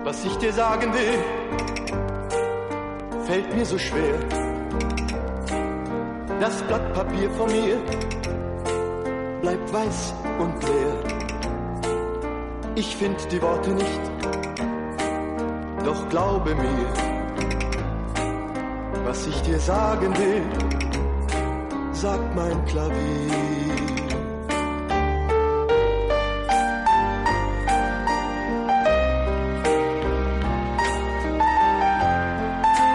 Was ich dir sagen will, fällt mir so schwer. Das Blatt Papier vor mir bleibt weiß und leer. Ich find die Worte nicht, doch glaube mir, was ich dir sagen will, sagt mein Klavier.